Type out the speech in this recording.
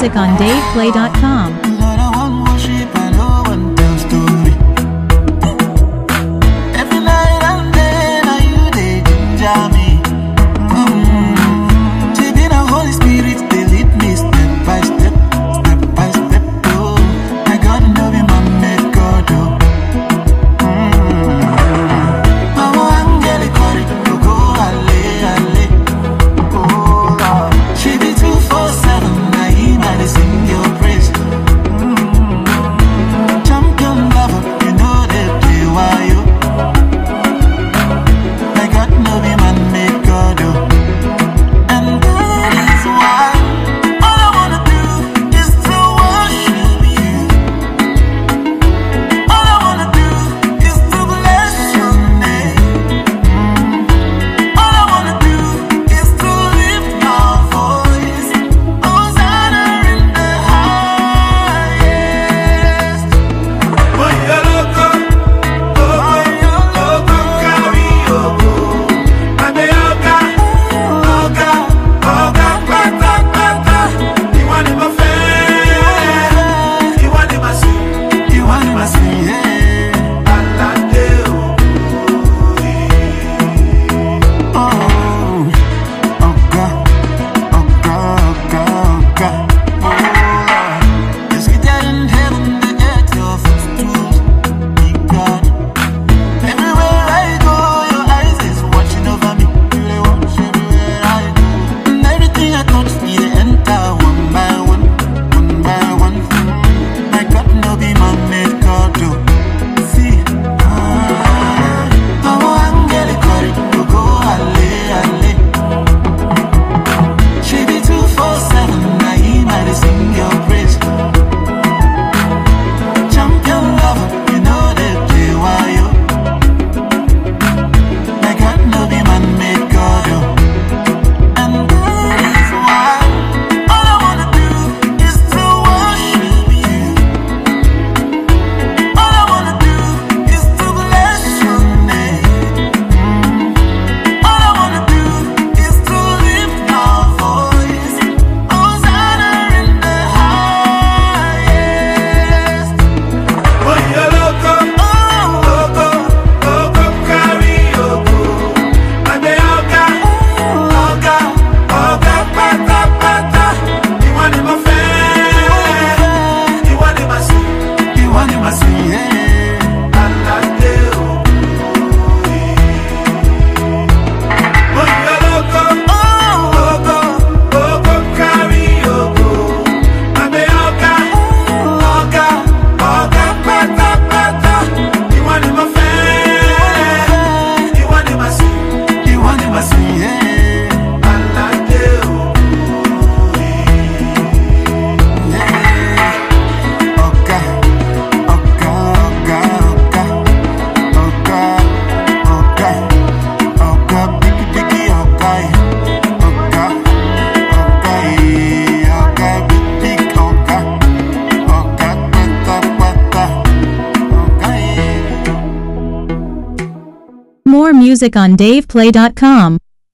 music on DavePlay.com. Lord, I want worship and no one tell story. Every night and day, now you they ginger me. Take the Holy Spirit, they lead me step by step, step by step. Oh, I gotta know be my make God. Oh, angelic go go ale ale. Oh, Lord, she be 247. Now he might sing your praise. Champion lover, you know they play why you. I got no be man make God. And that is why all I wanna do is to worship you. All I wanna do is to bless your name. All I wanna do is to lift my voice. Hosanna in the highest. Oh, you loco, carry your go. And the oga, pata. You want him a fan, you want him a sing, You want him to sing, yeah. Alade, Oh, God. Yes, we dead in heaven, the earth, your footstools, big God. Everywhere I go, your eyes is watching over me. You they watch everywhere I go. And everything I touch, me they enter one by one, one by one. I got no be my made God, do. See, our angelic go go ale ale. She be 247, now he might sing your praise. Champion lover, you know they play why you. I got no be man made God. And that is why all I wanna do is to worship you. All I wanna do is to bless your name. All I wanna do is to lift my voice. Hosanna in the highest. oh, you loco, carry your go. And the oga, pata. You want him a fan, you want him a sing, You want him to sing, yeah. Alade, oh, you loco, carry your go. And the oga, pata. You want him a fan, you want him a sing, You want him to sing, yeah. Alade, More music on DavePlay.com.